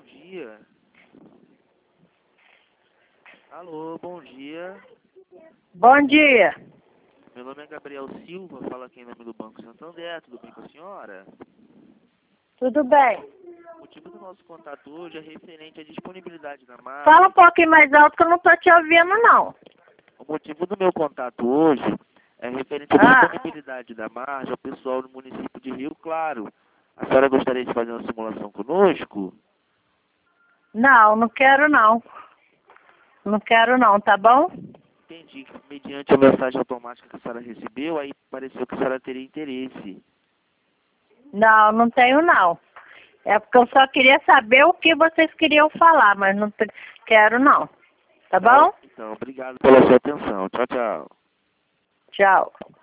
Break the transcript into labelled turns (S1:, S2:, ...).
S1: dia. Alô, bom dia.
S2: Bom dia.
S1: Meu nome é Gabriel Silva, falo aqui em nome do Banco Santander. Tudo bem com a senhora?
S2: Tudo bem?
S1: O motivo do nosso contato hoje é referente à disponibilidade da margem.
S2: Fala um pouquinho mais alto que eu não tô te ouvindo, não.
S1: O motivo do meu contato hoje é referente à disponibilidade da margem ao pessoal do município de Rio Claro. A senhora gostaria de fazer uma simulação conosco?
S2: Não, não quero não. Não quero não, tá bom?
S1: Entendi que mediante a mensagem automática que a senhora recebeu, aí pareceu que a senhora teria interesse.
S2: Não, não tenho não. É porque eu só queria saber o que vocês queriam falar, mas não quero não. Tá bom?
S1: Então, obrigado pela sua atenção. Tchau, tchau.
S2: Tchau.